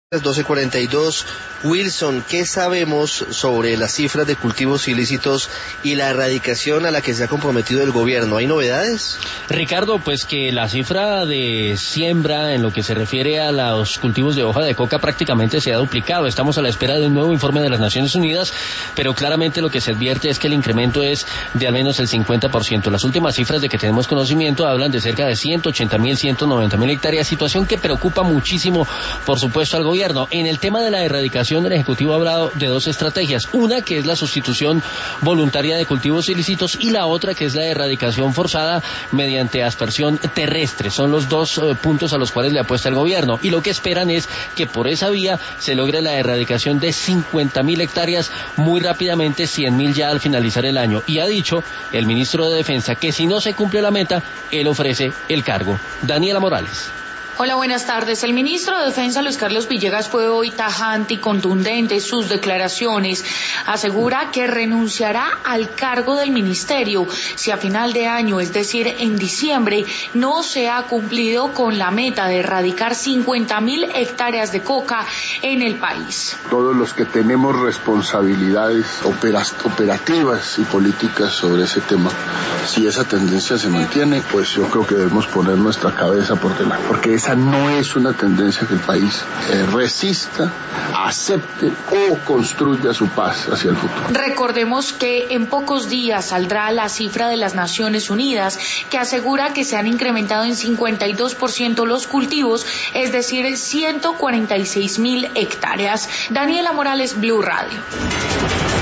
Las 12:42. Wilson, ¿qué sabemos sobre las cifras de cultivos ilícitos y la erradicación a la que se ha comprometido el gobierno? ¿Hay novedades? Ricardo, pues que la cifra de siembra en lo que se refiere a los cultivos de hoja de coca prácticamente se ha duplicado. Estamos a la espera de un nuevo informe de las Naciones Unidas, pero claramente lo que se advierte es que el incremento es de al menos el 50%. Las últimas cifras de que tenemos conocimiento hablan de cerca de 180.000, 190.000 hectáreas, situación que preocupa muchísimo, por supuesto, al gobierno. En el tema de la erradicación, el Ejecutivo ha hablado de dos estrategias, una que es la sustitución voluntaria de cultivos ilícitos y la otra que es la erradicación forzada mediante aspersión terrestre. Son los dos puntos a los cuales le apuesta el gobierno, y lo que esperan es que por esa vía se logre la erradicación de 50.000 hectáreas muy rápidamente, 100.000 ya al finalizar el año. Y ha dicho el ministro de Defensa que si no se cumple la meta, él ofrece el cargo. Daniela Morales. Hola, buenas tardes. El ministro de Defensa, Luis Carlos Villegas, fue hoy tajante y contundente en sus declaraciones. Asegura que renunciará al cargo del ministerio si a final de año, es decir, en diciembre, no se ha cumplido con la meta de erradicar 50.000 hectáreas de coca en el país. Todos los que tenemos responsabilidades operativas y políticas sobre ese tema, si esa tendencia se mantiene, pues yo creo que debemos poner nuestra cabeza por delante, porque esa no es una tendencia que el país resista, acepte o construya su paz hacia el futuro. Recordemos que en pocos días saldrá la cifra de las Naciones Unidas que asegura que se han incrementado en 52% los cultivos, es decir, 146.000 hectáreas. Daniela Morales, Blue Radio.